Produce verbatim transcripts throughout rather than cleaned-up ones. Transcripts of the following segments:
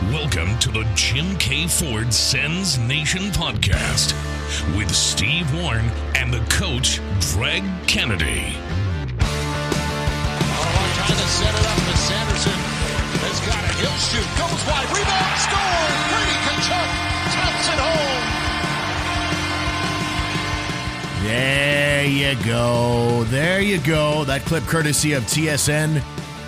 Welcome to the Jim K. Ford Sens Nation podcast with Steve Warren and the coach, Greg Kennedy. Oh, trying to set it up to Sanderson. Has got it. He'll shoot. Goes wide. Rebound. Score. Brady Tkachuk taps it home. There you go. There you go. That clip courtesy of T S N.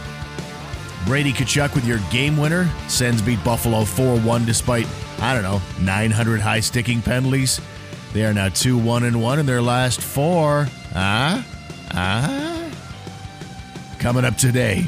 Brady Tkachuk with your game winner. Sens beat Buffalo four one despite, I don't know, nine hundred high-sticking penalties. They are now two one and one in their last four. Ah? Ah? Coming up today,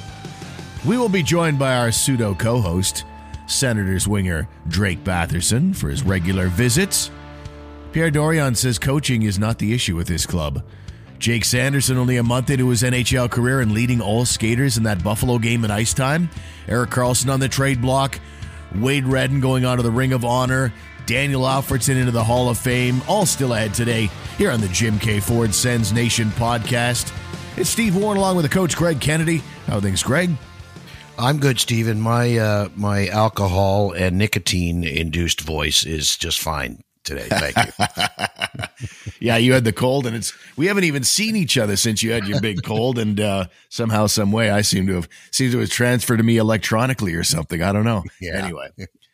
we will be joined by our pseudo co-host, Senators winger Drake Batherson, for his regular visits. Pierre Dorion says coaching is not the issue with this club. Jake Sanderson only a month into his N H L career and leading all skaters in that Buffalo game at ice time. Erik Karlsson on the trade block. Wade Redden going on to the Ring of Honor. Daniel Alfredsson into the Hall of Fame. All still ahead today here on the Jim K. Ford Sens Nation podcast. It's Steve Warren along with the coach, Greg Kennedy. How are things, Greg? I'm good, Steven. My, uh, my alcohol and nicotine-induced voice is just fine today. Thank you. Yeah, you had the cold, and it's we haven't even seen each other since you had your big cold, and uh, somehow, some way, I seem to have seemed to have transferred to me electronically or something. I don't know. Yeah. Anyway,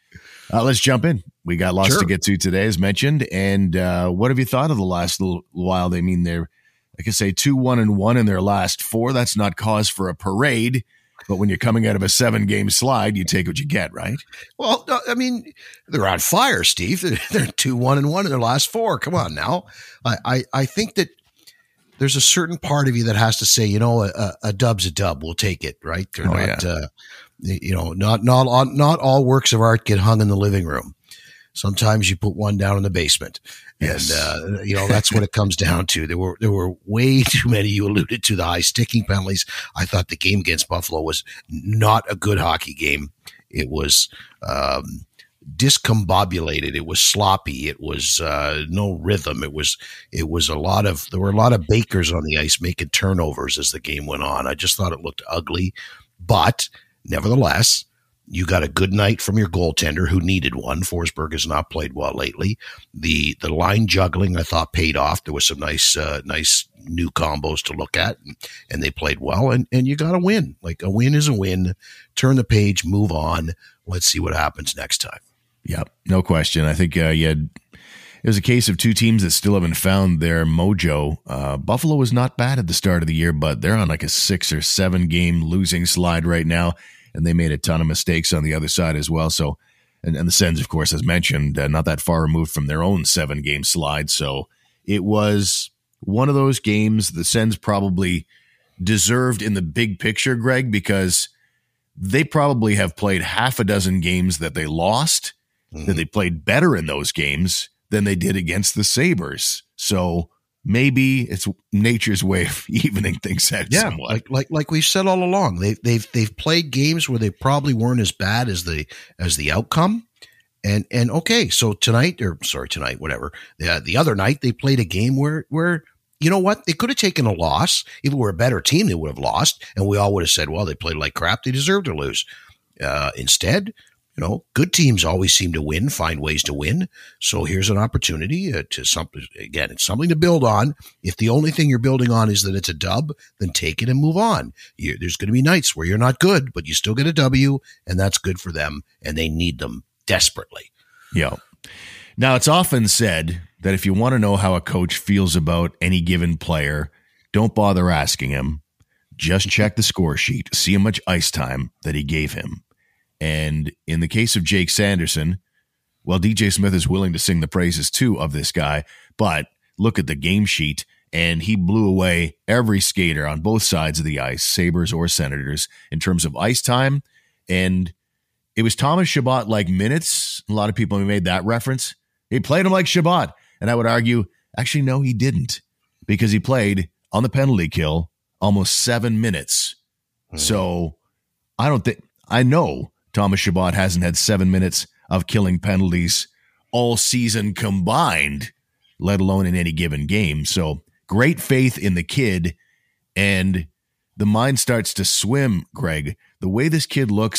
uh, let's jump in. We got lots Sure. to get to today, as mentioned. And uh, what have you thought of the last little while? I mean, they're like I say, two one and one in their last four. That's not cause for a parade. But when you're coming out of a seven-game slide, you take what you get, right? Well, no, I mean, they're on fire, Steve. They're, they're two one and one in their last four. Come on now. I, I, I think that there's a certain part of you that has to say, you know, a, a dub's a dub. We'll take it, right? They're Oh, not, yeah. uh, you know, not not all, not all works of art get hung in the living room. Sometimes you put one down in the basement, Yes. and uh, you know that's what it comes down to. There were there were way too many. You alluded to the high sticking penalties. I thought the game against Buffalo was not a good hockey game. It was um, discombobulated. It was sloppy. It was uh, no rhythm. It was it was a lot of there were a lot of bakers on the ice making turnovers as the game went on. I just thought it looked ugly, but nevertheless, you got a good night from your goaltender who needed one. Forsberg has not played well lately. The the line juggling I thought paid off. There was some nice uh, nice new combos to look at, and, and they played well. And and you got to win. Like a win is a win. Turn the page, move on. Let's see what happens next time. Yep, no question. I think uh, you had it was a case of two teams that still haven't found their mojo. Uh, Buffalo was not bad at the start of the year, but they're on like a six or seven game losing slide right now. And they made a ton of mistakes on the other side as well. So, and, and the Sens, of course, as mentioned, uh, not that far removed from their own seven-game slide. So it was one of those games the Sens probably deserved in the big picture, Greg, because they probably have played half a dozen games that they lost, mm-hmm. that they played better in those games than they did against the Sabres. So maybe it's nature's way of evening things out Yeah, somewhat. like like like we've said all along, they've they've they've played games where they probably weren't as bad as the as the outcome, and and okay, so tonight or sorry tonight, whatever. The the other night they played a game where where you know what, they could have taken a loss. If it were a better team, they would have lost, and we all would have said, well, they played like crap, they deserve to lose. Uh, instead, you know, good teams always seem to win, find ways to win. So here's an opportunity uh, to something. Again, it's something to build on. If the only thing you're building on is that it's a dub, then take it and move on. You, there's going to be nights where you're not good, but you still get a W, and that's good for them, and they need them desperately. Yeah. Now, it's often said that if you want to know how a coach feels about any given player, don't bother asking him. Just check the score sheet, see how much ice time that he gave him. And in the case of Jake Sanderson, well, D J Smith is willing to sing the praises too of this guy, but look at the game sheet, and he blew away every skater on both sides of the ice, Sabres or Senators, in terms of ice time. And it was Thomas Chabot like minutes. A lot of people made that reference. He played him like Chabot. And I would argue, actually, no, he didn't, because he played on the penalty kill almost seven minutes. Mm. So I don't think, I know Thomas Chabot hasn't had seven minutes of killing penalties all season combined, let alone in any given game. So great faith in the kid, and the mind starts to swim, Greg. The way this kid looks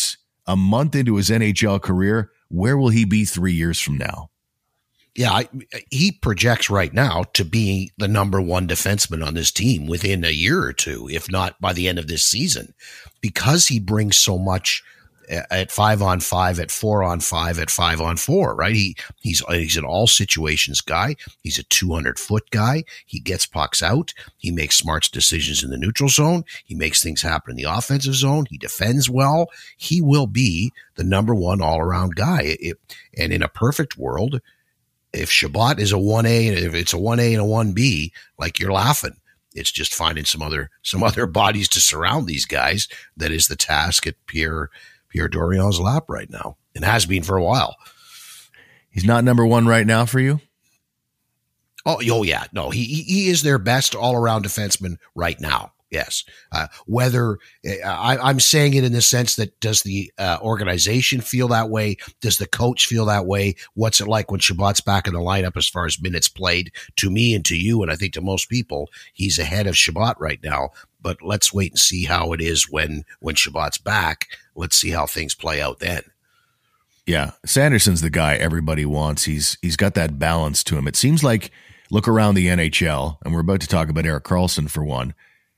a month into his N H L career, where will he be three years from now? Yeah, I, he projects right now to be the number one defenseman on this team within a year or two, if not by the end of this season, because he brings so much at five on five, at four on five, at five on four, right? He he's he's an all situations guy. He's a two hundred foot guy. He gets pucks out. He makes smart decisions in the neutral zone. He makes things happen in the offensive zone. He defends well. He will be the number one all around guy. It, and in a perfect world, if Chabot is a one A, if it's a one A and a one B, like, you're laughing. It's just finding some other some other bodies to surround these guys that is the task at Pierre Pierre Dorion's lap right now, and has been for a while. He's not number one right now for you? Oh, oh yeah, no, he he is their best all around defenseman right now. Yes. Uh, whether I, I'm saying it in the sense that, does the uh, organization feel that way? Does the coach feel that way? What's it like when Chabot's back in the lineup as far as minutes played? To me and to you, and I think to most people, he's ahead of Chabot right now. But let's wait and see how it is when, when Chabot's back. Let's see how things play out then. Yeah. Sanderson's the guy everybody wants. He's He's got that balance to him. It seems like, look around the N H L, and we're about to talk about Erik Karlsson for one.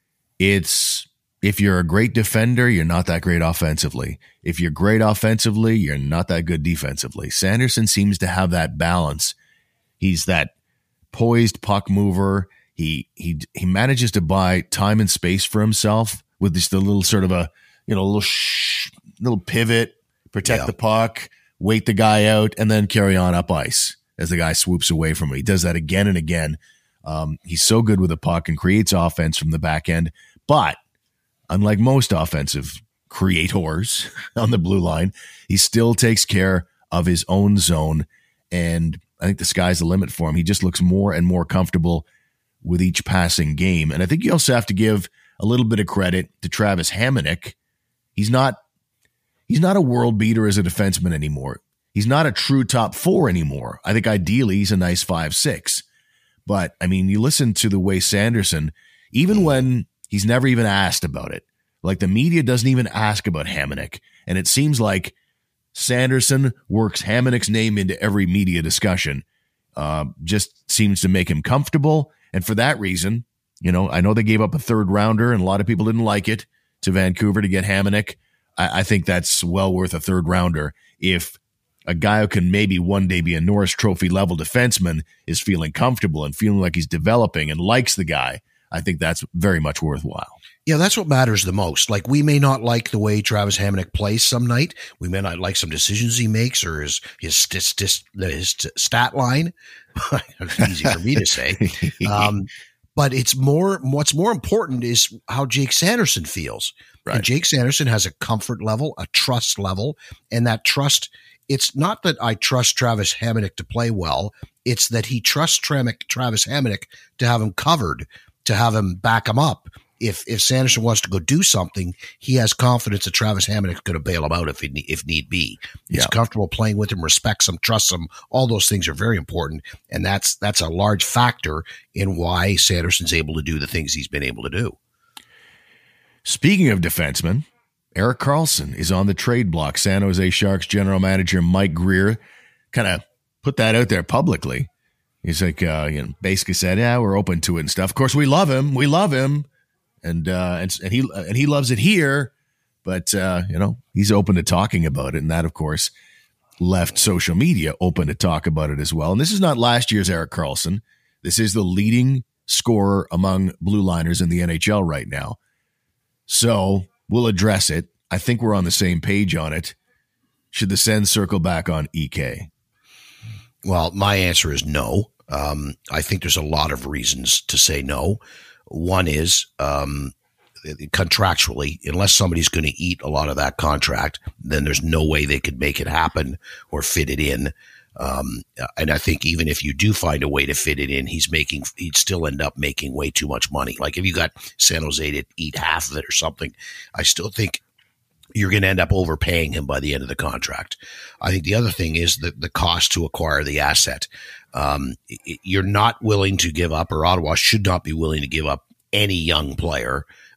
It's, if you're a great defender, you're not that great offensively. If you're great offensively, you're not that good defensively. Sanderson seems to have that balance. He's that poised puck mover. He he he manages to buy time and space for himself with just a little sort of a, you know, little shh, little pivot, protect yeah. the puck, wait the guy out, and then carry on up ice as the guy swoops away from him. He does that again and again. Um, he's so good with the puck and creates offense from the back end. But unlike most offensive creators on the blue line, he still takes care of his own zone. And I think the sky's the limit for him. He just looks more and more comfortable with each passing game. And I think you also have to give a little bit of credit to Travis Hamonic. He's not, he's not a world beater as a defenseman anymore. He's not a true top four anymore. I think ideally he's a nice five, six. But, I mean, you listen to the way Sanderson, even when he's never even asked about it, like, the media doesn't even ask about Hamonic. And it seems like Sanderson works Hamonic's name into every media discussion. Uh, just seems to make him comfortable. And for that reason, you know, I know they gave up a third rounder and a lot of people didn't like it to Vancouver to get Hamonic. I, I think that's well worth a third rounder if a guy who can maybe one day be a Norris Trophy level defenseman is feeling comfortable and feeling like he's developing and likes the guy. I think that's very much worthwhile. Yeah, that's what matters the most. Like, we may not like the way Travis Hamonic plays some night. We may not like some decisions he makes or his his his, his, his stat line. It's easy for me to say. Um, but it's more. What's more important is how Jake Sanderson feels. Right. And Jake Sanderson has a comfort level, a trust level, and that trust. It's not that I trust Travis Hamonic to play well. It's that he trusts Travis Hamonic to have him covered, to have him back him up. If if Sanderson wants to go do something, he has confidence that Travis Hamonic is going to bail him out if it, if need be. He's yeah. comfortable playing with him, respects him, trusts him. All those things are very important, and that's that's a large factor in why Sanderson's able to do the things he's been able to do. Speaking of defensemen, Erik Karlsson is on the trade block. San Jose Sharks general manager Mike Grier kind of put that out there publicly. He's like, uh, you know, basically said, "Yeah, we're open to it and stuff. Of course, we love him. We love him, and uh, and and he and he loves it here. But uh, you know, he's open to talking about it, and that, of course, left social media open to talk about it as well. And this is not last year's Erik Karlsson. This is the leading scorer among blue liners in the N H L right now. So we'll address it. I think we're on the same page on it. Should the Sens circle back on E K? Well, my answer is no. Um, I think there's a lot of reasons to say no. One is um, contractually, unless somebody's going to eat a lot of that contract, then there's no way they could make it happen or fit it in. Um, and I think even if you do find a way to fit it in, he's making, he'd still end up making way too much money. Like if you got San Jose to eat half of it or something, I still think you're going to end up overpaying him by the end of the contract. I think the other thing is the, the cost to acquire the asset. Um, it, you're not willing to give up, or Ottawa should not be willing to give up any young player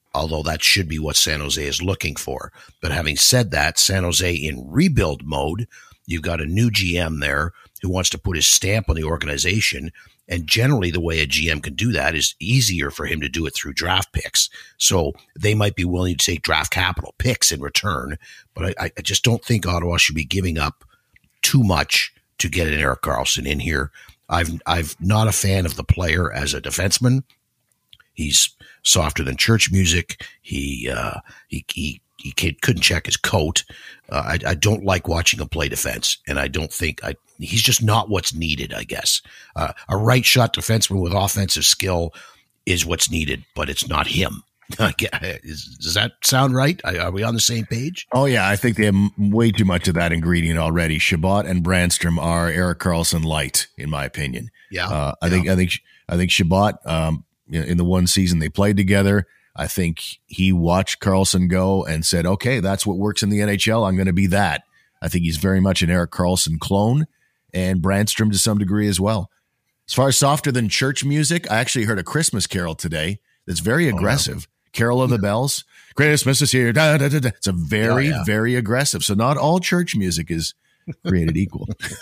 although that should be what San Jose is looking for. But having said that, San Jose in rebuild mode, you've got a new G M there who wants to put his stamp on the organization. And generally the way a G M can do that is easier for him to do it through draft picks. So they might be willing to take draft capital picks in return. But I, I just don't think Ottawa should be giving up too much to get an Erik Karlsson in here. I've I've not a fan of the player as a defenseman. He's softer than church music. He uh, he he he couldn't check his coat. Uh, I I don't like watching him play defense, and I don't think I he's just not what's needed. I guess uh, a right shot defenseman with offensive skill is what's needed, but it's not him. Does that sound right? Are we on the same page? Oh, yeah. I think they have way too much of that ingredient already. Chabot and Brandstrom are Erik Karlsson light, in my opinion. Yeah. Uh, I yeah. think I think I think Chabot, um, in the one season they played together, I think he watched Karlsson go and said, okay, that's what works in the N H L. I'm going to be that. I think he's very much an Erik Karlsson clone, and Brandstrom to some degree as well. As far as softer than church music, I actually heard a Christmas carol today that's very aggressive. Oh, wow. Carol of the Bells, Christmas is here. Da, da, da, da. It's a very, oh, yeah. very aggressive. So not all church music is created equal.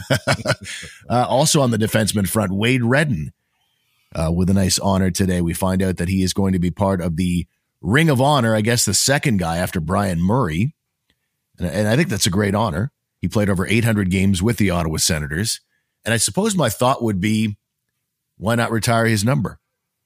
uh, also on the defenseman front, Wade Redden uh, with a nice honor today. We find out that he is going to be part of the Ring of Honor, I guess the second guy after Brian Murray. And, and I think that's a great honor. He played over eight hundred games with the Ottawa Senators. And I suppose my thought would be, why not retire his number?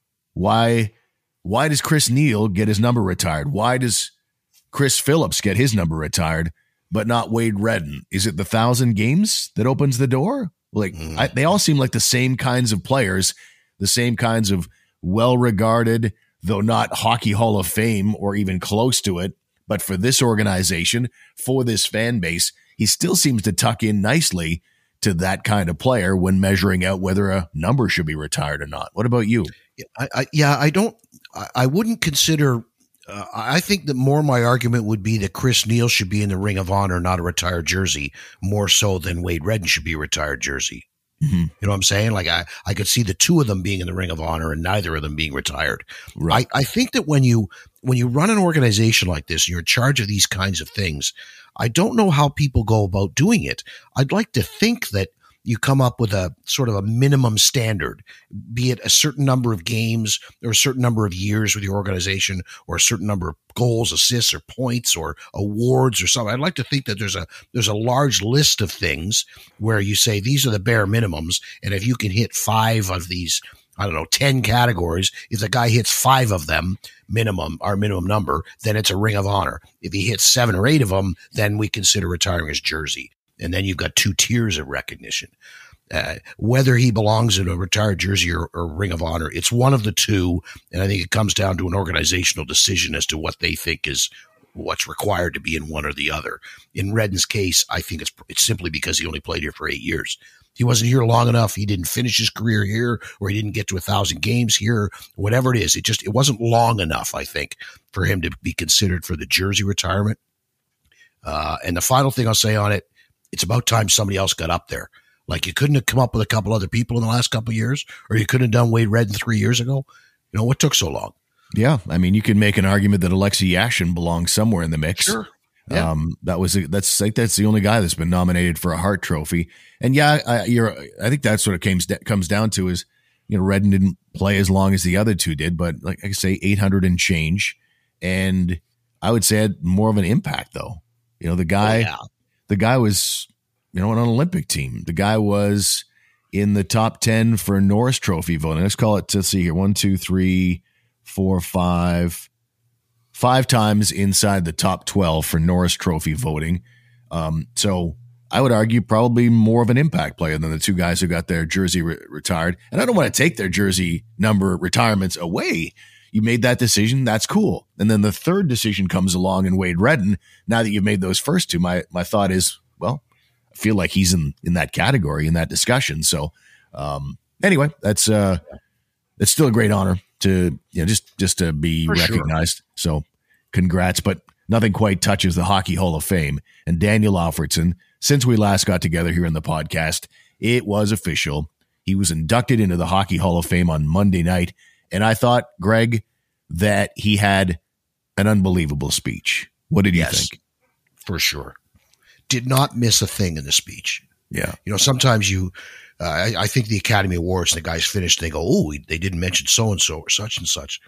Why... Why does Chris Neil get his number retired? Why does Chris Phillips get his number retired, but not Wade Redden? Is it the thousand games that opens the door? Like mm. I, they all seem like the same kinds of players, the same kinds of well-regarded, though not Hockey Hall of Fame or even close to it. But for this organization, for this fan base, he still seems to tuck in nicely to that kind of player when measuring out whether a number should be retired or not. What about you? I, I, yeah, I don't. I, I wouldn't consider. Uh, I think that more my argument would be that Chris Neil should be in the Ring of Honor, not a retired jersey, more so than Wade Redden should be a retired jersey. Mm-hmm. You know what I'm saying? Like I, I could see the two of them being in the Ring of Honor and neither of them being retired. Right. I, I think that when you when you run an organization like this, and you're in charge of these kinds of things, I don't know how people go about doing it. I'd like to think that you come up with a sort of a minimum standard, be it a certain number of games or a certain number of years with your organization or a certain number of goals, assists, or points or awards or something. I'd like to think that there's a there's a large list of things where you say these are the bare minimums, and if you can hit five of these, I don't know, ten categories, if the guy hits five of them, minimum, our minimum number, then it's a Ring of Honor. If he hits seven or eight of them, then we consider retiring his jersey. And then you've got two tiers of recognition. Uh, whether he belongs in a retired jersey or, or Ring of Honor, it's one of the two. And I think it comes down to an organizational decision as to what they think is what's required to be in one or the other. In Redden's case, I think it's it's simply because he only played here for eight years. He wasn't here long enough. He didn't finish his career here, or he didn't get to a thousand games here, whatever it is. It just, it wasn't long enough, I think, for him to be considered for the jersey retirement. Uh, and the final thing I'll say on it, it's about time somebody else got up there. Like you couldn't have come up with a couple other people in the last couple of years, or you couldn't have done Wade Redden three years ago. You know, what took so long? Yeah. I mean, you can make an argument that Alexei Yashin belongs somewhere in the mix. Sure. Yeah. Um, that was, that's like, that's the only guy that's been nominated for a Hart Trophy. And yeah, I, you're, I think that's what it comes, comes down to is, you know, Redden didn't play as long as the other two did, but like I say, eight hundred and change. And I would say had more of an impact though. You know, the guy, oh, yeah. The guy was, you know, on an Olympic team. The guy was in the top ten for Norris Trophy voting. Let's call it, let's see here, one, two, three, four, five, five times inside the top twelve for Norris Trophy voting. Um, so I would argue probably more of an impact player than the two guys who got their jersey re- retired. And I don't want to take their jersey number retirements away. You made that decision. That's cool. And then the third decision comes along in Wade Redden. Now that you've made those first two, my, my thought is, well, I feel like he's in, in that category, in that discussion. So um, anyway, that's uh, it's still a great honor to, you know, just, just to be For recognized. Sure. So congrats, but nothing quite touches the Hockey Hall of Fame. And Daniel Alfredsson, since we last got together here in the podcast, it was official. He was inducted into the Hockey Hall of Fame on Monday night. And I thought, Greg, that he had an unbelievable speech. What did you yes, think? For sure. Did not miss a thing in the speech. Yeah. You know, sometimes you, uh, I, I think the Academy Awards, the guys finished, they go, oh, they didn't mention so-and-so or such and such.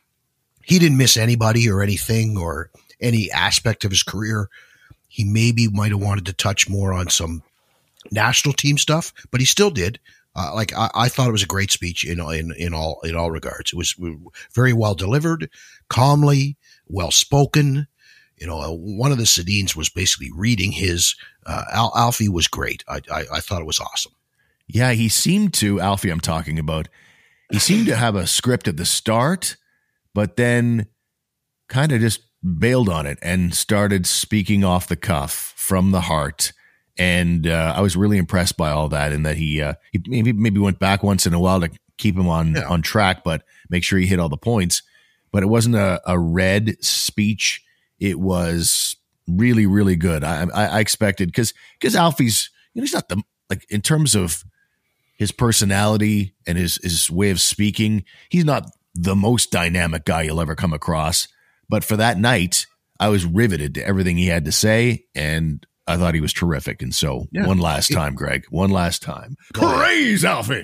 He didn't miss anybody or anything or any aspect of his career. He maybe might have wanted to touch more on some national team stuff, but he still did. Uh, like I, I thought it was a great speech in in in all in all regards. It was very well delivered, calmly, well spoken. You know, uh, one of the Sedins was basically reading his. Uh, Al- Alfie was great. I, I I thought it was awesome. Yeah, he seemed to Alfie. I'm talking about. He seemed to have a script at the start, but then kind of just bailed on it and started speaking off the cuff from the heart. And uh, I was really impressed by all that, and that he uh, he maybe maybe went back once in a while to keep him on Yeah. on track, but make sure he hit all the points. But it wasn't a, a read speech. It was really, really good. I I, I expected because because Alfie's, you know, he's not the, like, in terms of his personality and his his way of speaking, he's not the most dynamic guy you'll ever come across. But for that night, I was riveted to everything he had to say, and I thought he was terrific. And so Yeah. one last time, Greg, one last time. Praise Alfie.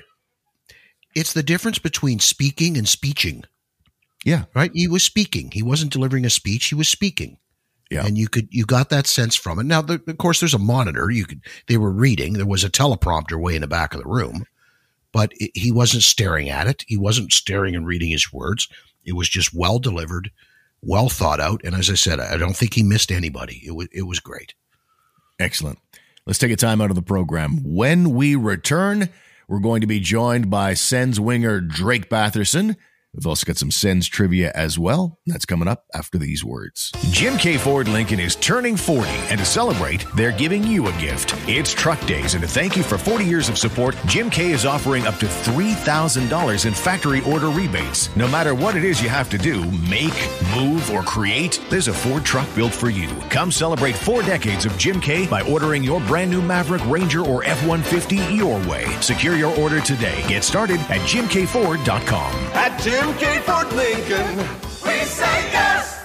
It's the difference between speaking and speeching. Yeah. Right? He was speaking. He wasn't delivering a speech. He was speaking. Yeah. And you could, you got that sense from it. Now, the, of course, there's a monitor. You could, they were reading. There was a teleprompter way in the back of the room, but it, he wasn't staring at it. He wasn't staring and reading his words. It was just well delivered, well thought out. And as I said, I don't think he missed anybody. It was, it was great. Excellent. Let's take a time out of the program. When we return, we're going to be joined by Sens winger Drake Batherson. We've also got some Sens trivia as well. That's coming up after these words. Jim K. Ford Lincoln is turning forty, and to celebrate, they're giving you a gift. It's Truck Days, and to thank you for forty years of support, Jim K. is offering up to three thousand dollars in factory order rebates. No matter what it is you have to do, make, move, or create, there's a Ford truck built for you. Come celebrate four decades of Jim K. by ordering your brand new Maverick, Ranger, or F one fifty your way. Secure your order today. Get started at jim k ford dot com. At Jim K. Ford Lincoln, we say yes!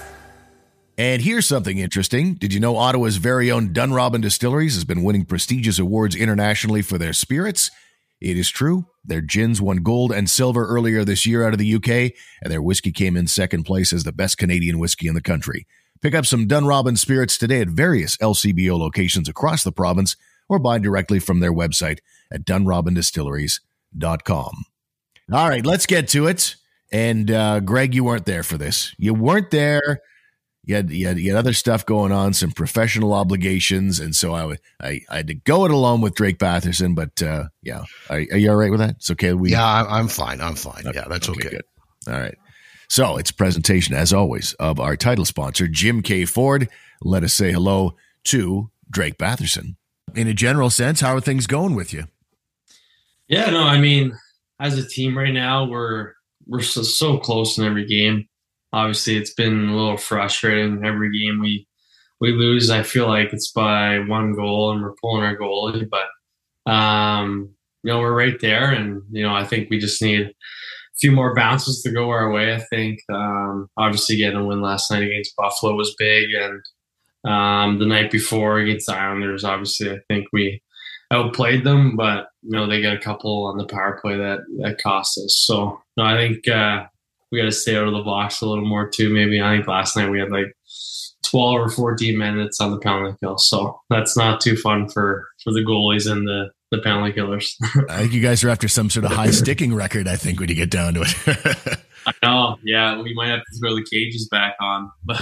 And here's something interesting. Did you know Ottawa's very own Dunrobin Distilleries has been winning prestigious awards internationally for their spirits? It is true. Their gins won gold and silver earlier this year out of the U K, and their whiskey came in second place as the best Canadian whiskey in the country. Pick up some Dunrobin spirits today at various L C B O locations across the province, or buy directly from their website at dunrobin distilleries dot com. All right, let's get to it. And uh, Greg, you weren't there for this. You weren't there. You had, you had, you had other stuff going on, some professional obligations, and so I, I, I had to go it alone with Drake Batherson. But uh, yeah, are, are you all right with that? It's okay. We Yeah, I, I'm fine. I'm fine. Okay, Yeah, that's okay. Good. All right. So it's a presentation, as always, of our title sponsor, Jim K. Ford. Let us say hello to Drake Batherson. In a general sense, how are things going with you? Yeah, no, I mean, as a team right now, we're we're so, so close in every game. Obviously, it's been a little frustrating. Every game we we lose, I feel like it's by one goal, and we're pulling our goalie. But um, you know, we're right there, and you know, I think we just need a few more bounces to go our way. I think um, obviously getting a win last night against Buffalo was big, and um, the night before against the Islanders, obviously, I think we outplayed them, but you know, they got a couple on the power play that that cost us. So no, I think uh, we got to stay out of the box a little more too. Maybe I think last night we had like twelve or fourteen minutes on the penalty kill, so that's not too fun for for the goalies and the the penalty killers. I think you guys are after some sort of high sticking record, I think, when you get down to it. I know, yeah, we might have to throw the cages back on, but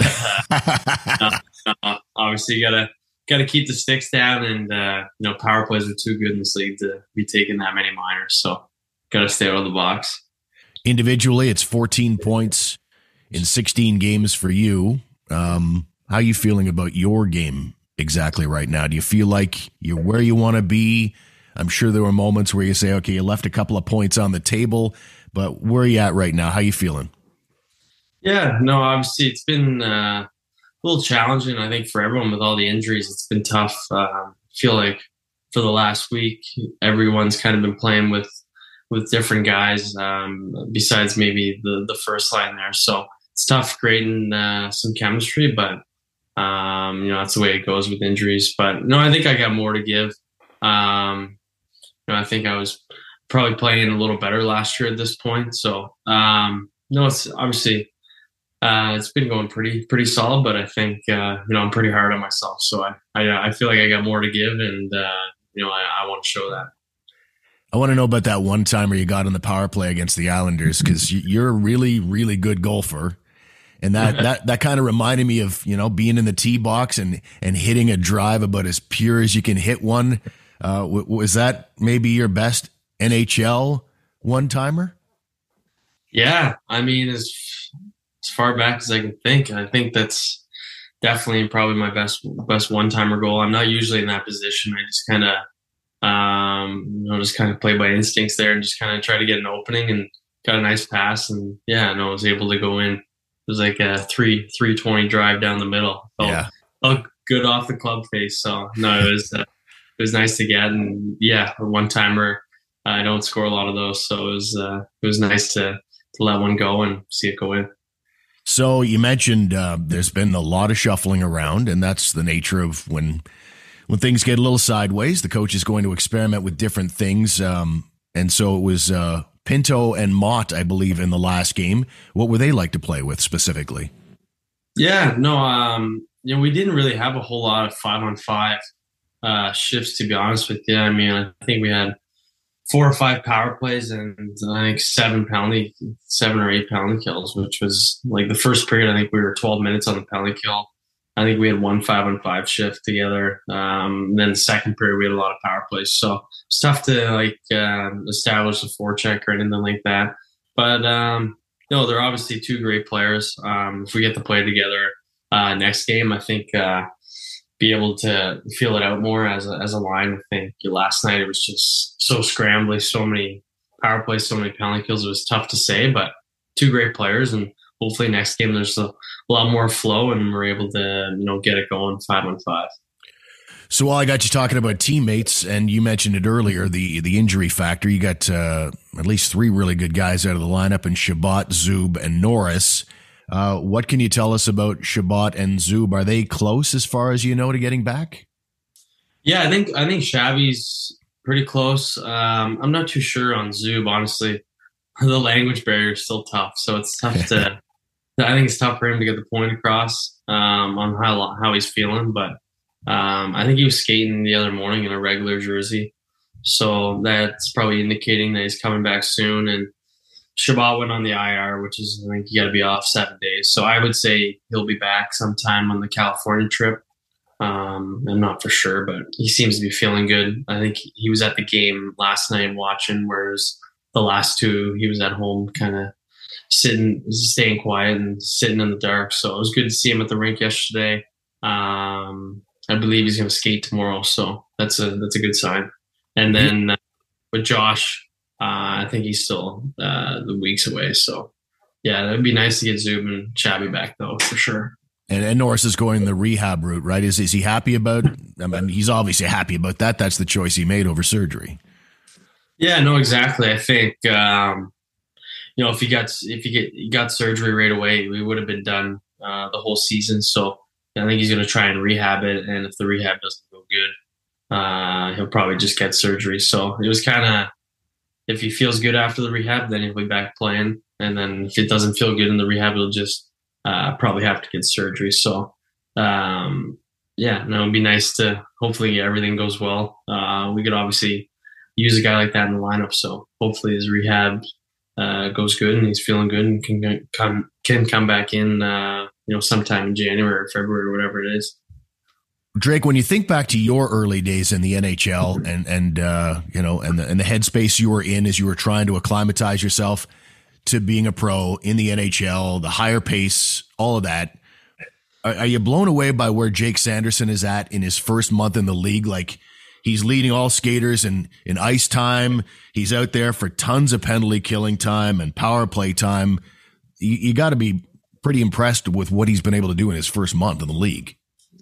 uh, no, no, obviously you gotta got to keep the sticks down, and uh, you know, power plays are too good in this league to be taking that many minors. So, got to stay out of the box. Individually, it's fourteen points in sixteen games for you. Um, how are you feeling about your game exactly right now? Do you feel like you're where you want to be? I'm sure there were moments where you say, "Okay, you left a couple of points on the table," but where are you at right now? How are you feeling? Yeah, no, obviously it's been Uh, a little challenging, I think, for everyone with all the injuries. It's been tough. Uh, I feel like for the last week, everyone's kind of been playing with with different guys, um, besides maybe the the first line there. So it's tough creating uh, some chemistry, but um, you know, that's the way it goes with injuries. But no, I think I got more to give. Um, you know, I think I was probably playing a little better last year at this point. So um, no, it's obviously uh, it's been going pretty pretty solid, but I think uh, you know, I'm pretty hard on myself. So I I, I feel like I got more to give, and uh, you know, I, I want to show that. I want to know about that one timer you got on the power play against the Islanders, because you're a really, really good golfer. And that, that, that kind of reminded me of, you know, being in the tee box and, and hitting a drive about as pure as you can hit one. Uh, was that maybe your best N H L one timer? Yeah. I mean, as, as far back as I can think, I think that's definitely probably my best, best one timer goal. I'm not usually in that position. I just kind of, Um, you know, just kind of play by instincts there and just kind of try to get an opening, and got a nice pass. And yeah, no, I was able to go in. It was like a three, three twenty drive down the middle. Felt, yeah. felt good off the club face. So no, it was, uh, it was nice to get. And yeah, a one timer, I don't score a lot of those. So it was, uh, it was nice to, to let one go and see it go in. So you mentioned, uh, there's been a lot of shuffling around, and that's the nature of when, When things get a little sideways, the coach is going to experiment with different things. Um, and so it was uh, Pinto and Mott, I believe, in the last game. What were they like to play with specifically? Yeah, no, um, you know, we didn't really have a whole lot of five on five uh, shifts, to be honest with you. I mean, I think we had four or five power plays and I think seven penalty, seven or eight penalty kills, which was like the first period. I think we were twelve minutes on the penalty kill. I think we had one five on five shift together. Um, and then the second period, we had a lot of power plays. So it's tough to like uh, establish a forecheck or anything like that. But um, no, they're obviously two great players. Um, if we get to play together uh, next game, I think uh, be able to feel it out more as a, as a line. I think last night it was just so scrambly, so many power plays, so many penalty kills. It was tough to say, but two great players, and hopefully next game there's a, a lot more flow and we're able to, you know, get it going five on five. So while I got you talking about teammates, and you mentioned it earlier, the the injury factor, you got uh, at least three really good guys out of the lineup in Chabot, Zub, and Norris. Uh, what can you tell us about Chabot and Zub? Are they close as far as you know to getting back? Yeah, I think I think Shabby's pretty close. Um, I'm not too sure on Zub, honestly. The language barrier is still tough, so it's tough to. I think it's tough for him to get the point across um, on how how he's feeling, but um, I think he was skating the other morning in a regular jersey, so that's probably indicating that he's coming back soon. And Chabot went on the I R, which is I think you got to be off seven days. So I would say he'll be back sometime on the California trip. Um, I'm not for sure, but he seems to be feeling good. I think he was at the game last night watching, whereas the last two he was at home kind of sitting, staying quiet and sitting in the dark. So it was good to see him at the rink yesterday. Um, I believe he's going to skate tomorrow, so that's a that's a good sign. And then uh, with Josh, uh, I think he's still uh, the weeks away. So yeah, it'd be nice to get Zub and Shabby back though, for sure. And, and Norris is going the rehab route, right? Is is he happy about? I mean, he's obviously happy about that. That's the choice he made over surgery. Yeah, no, exactly. I think. Um, You know, if he got if he get he got surgery right away, we would have been done uh, the whole season. So I think he's going to try and rehab it, and if the rehab doesn't go good, uh, he'll probably just get surgery. So it was kind of, if he feels good after the rehab, then he'll be back playing, and then if it doesn't feel good in the rehab, he'll just uh, probably have to get surgery. So um, yeah, no, it'd be nice to hopefully everything goes well. Uh, we could obviously use a guy like that in the lineup, so hopefully his rehab Uh, goes good and he's feeling good and can come can come back in uh, you know, sometime in January or February or whatever it is. Drake, when you think back to your early days in the N H L and and uh, you know and the, and the headspace you were in as you were trying to acclimatize yourself to being a pro in the N H L, the higher pace, all of that, are, are you blown away by where Jake Sanderson is at in his first month in the league? Like, he's leading all skaters in, in ice time. He's out there for tons of penalty killing time and power play time. You, you got to be pretty impressed with what he's been able to do in his first month in the league.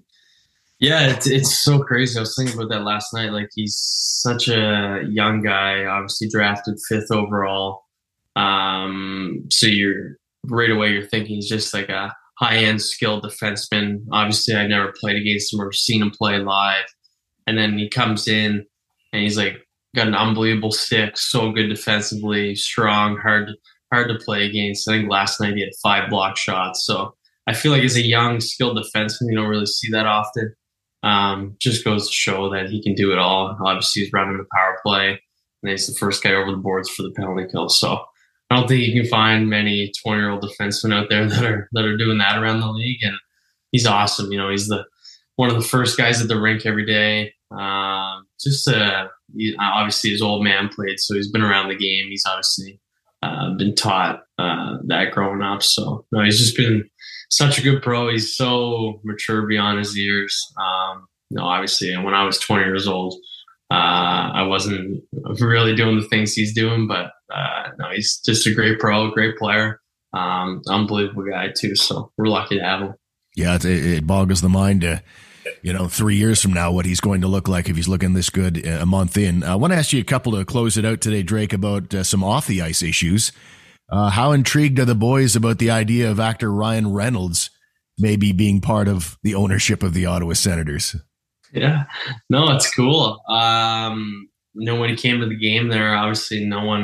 Yeah, it's it's so crazy. I was thinking about that last night. Like, he's such a young guy, obviously drafted fifth overall. Um, so you're right away you're thinking he's just like a high-end skilled defenseman. Obviously, I never played against him or seen him play live. And then he comes in and he's like got an unbelievable stick, so good defensively, strong, hard, hard to play against. I think last night he had five block shots. So I feel like as a young, skilled defenseman, you don't really see that often. Um, just goes to show that he can do it all. Obviously, he's running the power play, and he's the first guy over the boards for the penalty kill. So I don't think you can find many twenty-year-old defensemen out there that are that are doing that around the league. And he's awesome. You know, he's the one of the first guys at the rink every day. Um, just uh, he, obviously his old man played, so he's been around the game. He's obviously uh, been taught uh, that growing up. So no, he's just been such a good pro. He's so mature beyond his years. Um, you know, obviously, when I was twenty years old, uh, I wasn't really doing the things he's doing, but uh, no, he's just a great pro, great player, um, unbelievable guy too. So we're lucky to have him. Yeah, it, it boggles the mind to, you know, three years from now, what he's going to look like if he's looking this good a month in. I want to ask you a couple to close it out today, Drake, about uh, some off the ice issues. Uh, how intrigued are the boys about the idea of actor Ryan Reynolds maybe being part of the ownership of the Ottawa Senators? Yeah, no, it's cool. Um, you know, when he came to the game there, obviously no one,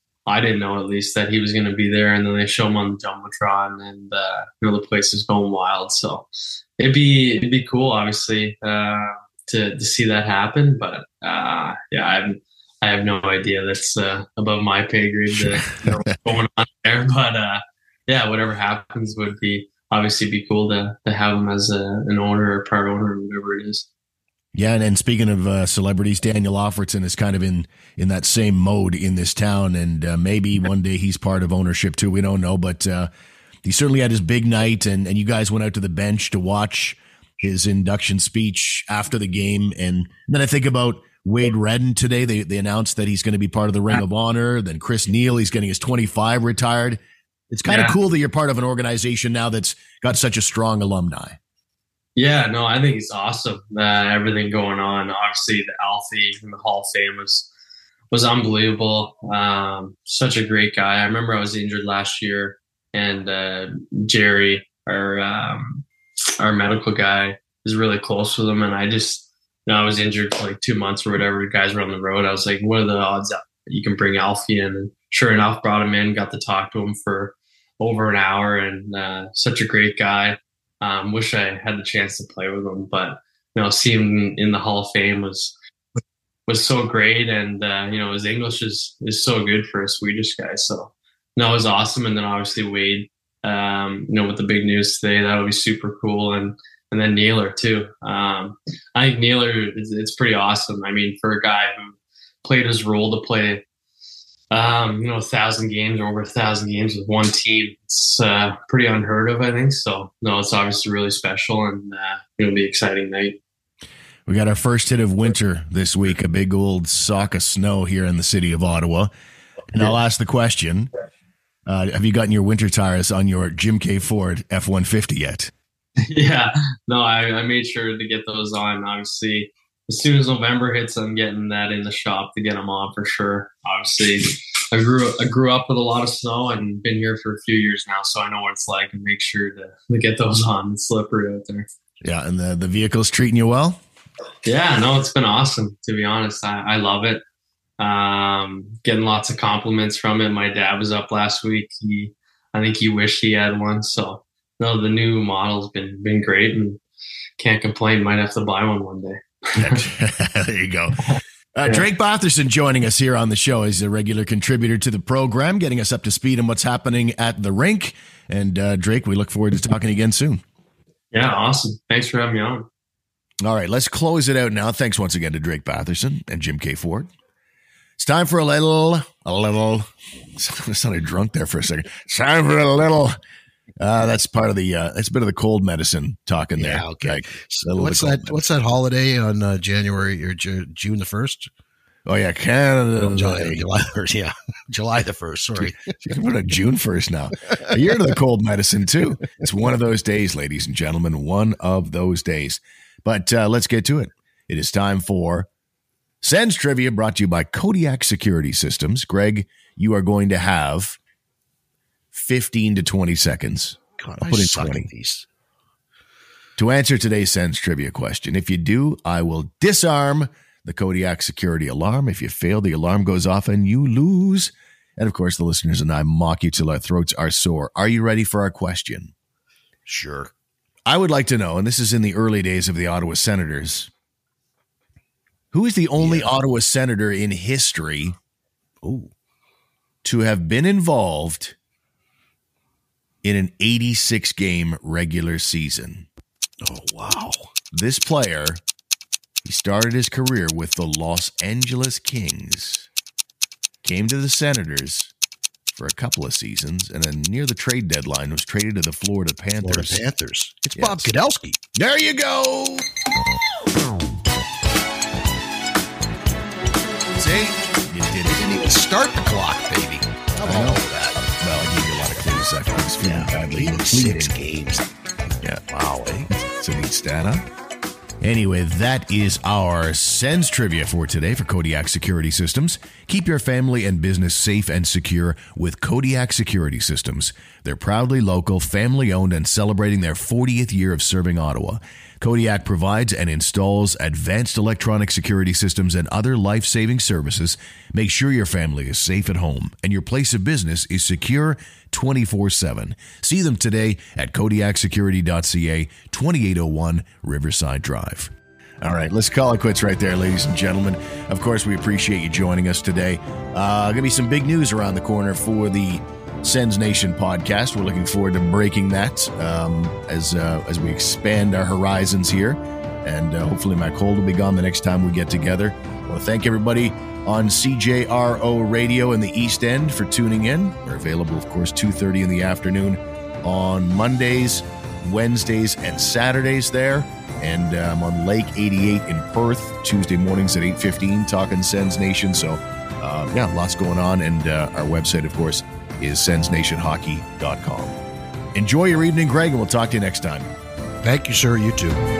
I didn't know at least that he was going to be there. And then they show him on the Jumbotron and, uh, you know, the place is going wild. So it'd be, it'd be cool, obviously, uh, to, to see that happen. But, uh, yeah, I haven't, I have no idea. That's uh, above my pay grade to you know what's going on there. But uh, yeah, whatever happens would be obviously be cool to to have him as a, an owner or part owner or whatever it is. Yeah, and, and speaking of uh, celebrities, Daniel Offerton is kind of in, in that same mode in this town, and uh, maybe one day he's part of ownership too. We don't know, but uh, he certainly had his big night, and, and you guys went out to the bench to watch his induction speech after the game. And then I think about Wade Redden today. They they announced that he's going to be part of the Ring of Honor. Then Chris Neal, he's getting his twenty-five retired. It's kind of Yeah. cool that you're part of an organization now that's got such a strong alumni. Yeah, no, I think it's awesome. Uh, everything going on. Obviously, the Alfie and the Hall of Fame was was unbelievable. Um, such a great guy. I remember I was injured last year, and uh, Jerry, our um, our medical guy, is really close with him. And I just, you know, I was injured for like two months or whatever. The guys were on the road. I was like, what are the odds that you can bring Alfie in? And sure enough, brought him in, got to talk to him for over an hour, and uh, such a great guy. Um, wish I had the chance to play with him, but you know, seeing him in the Hall of Fame was was so great, and uh, you know, his English is is so good for a Swedish guy. So no, it was awesome. And then obviously Wade, um, you know, with the big news today, that would be super cool. And and then Naylor too. Um, I think Naylor is it's pretty awesome. I mean, for a guy who played his role to play, um, you know, a thousand games or over a thousand games with one team, it's uh, pretty unheard of, I think. So, no, it's obviously really special, and uh, it'll be an exciting night. We got our first hit of winter this week, a big old sock of snow here in the city of Ottawa. And I'll ask the question, uh, have you gotten your winter tires on your Jim K. Ford F one fifty yet? Yeah, no, I, I made sure to get those on. Obviously, as soon as November hits, I'm getting that in the shop to get them on for sure. Obviously, I grew I grew up with a lot of snow and been here for a few years now, so I know what it's like, and make sure to, to get those on. It's slippery out there. Yeah, and the, the vehicle's treating you well? Yeah, no, it's been awesome, to be honest. I, I love it. Um, getting lots of compliments from it. My dad was up last week. He, I think he wished he had one. So, no, the new model's been been great, and can't complain. Might have to buy one one day. There you go. Uh, Drake Batherson joining us here on the show. He's a regular contributor to the program, getting us up to speed on what's happening at the rink. And uh, Drake, we look forward to talking again soon. Yeah, awesome. Thanks for having me on. All right, let's close it out now. Thanks once again to Drake Batherson and Jim K. Ford. It's time for a little, a little, I sounded drunk there for a second. It's time for a little, uh, that's part of the, uh, that's a bit of the cold medicine talking there. Yeah, okay. Like, What's that? What's that holiday on uh, January or Ju- June the first? Oh yeah, Canada Oh, July, Day. July first. Yeah, July the first. Sorry. You can put it June first now. A year to the cold medicine too. It's one of those days, ladies and gentlemen. One of those days. But uh, let's get to it. It is time for Sens Trivia, brought to you by Kodiak Security Systems. Greg, you are going to have fifteen to twenty seconds. God, I'll I put in suck twenty. at these. To answer today's Sens trivia question. If you do, I will disarm the Kodiak security alarm. If you fail, the alarm goes off and you lose. And of course, the listeners and I mock you till our throats are sore. Are you ready for our question? Sure. I would like to know, and this is in the early days of the Ottawa Senators, who is the only Yeah. Ottawa Senator in history Ooh. to have been involved in an eighty-six game regular season? Oh, wow. This player, he started his career with the Los Angeles Kings, came to the Senators for a couple of seasons, and then near the trade deadline was traded to the Florida Panthers. Florida Panthers. It's Yes. Bob Kudelski. There you go. See? You did it. Didn't even start the clock, baby. How about I know. all that? Well, I gave you a lot of clues. I was feeling badly. eighty-six games. Yeah. Wow, eh? It's a neat stat, huh? Anyway, that is our Sens trivia for today for Kodiak Security Systems. Keep your family and business safe and secure with Kodiak Security Systems. They're proudly local, family-owned, and celebrating their fortieth year of serving Ottawa. Kodiak provides and installs advanced electronic security systems and other life-saving services. Make sure your family is safe at home and your place of business is secure twenty-four seven. See them today at kodiak security dot c a, twenty-eight oh one Riverside Drive. All right, let's call it quits right there, ladies and gentlemen. Of course, we appreciate you joining us today. Uh, going to be some big news around the corner for the Sens Nation podcast. We're looking forward to breaking that um, as uh, as we expand our horizons here. And uh, hopefully my cold will be gone the next time we get together. I want to thank everybody on C J R O Radio in the East End for tuning in. We're available, of course, two thirty in the afternoon on Mondays, Wednesdays, and Saturdays there. And I'm um, on Lake eighty-eight in Perth, Tuesday mornings at eight fifteen, talking Sens Nation. So, uh, yeah, lots going on. And uh, our website, of course, is sens nation hockey dot com. Enjoy your evening, Greg, and we'll talk to you next time. Thank you, sir. You too.